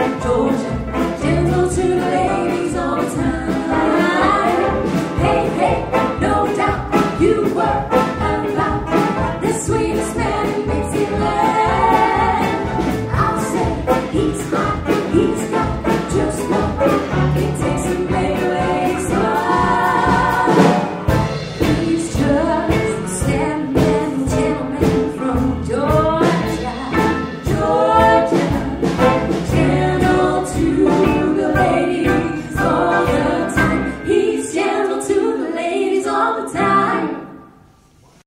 Georgia, gentle to the ladies all the time. Hey, hey, no doubt you were about the sweetest man in Dixieland. I'll say he's hot, he's got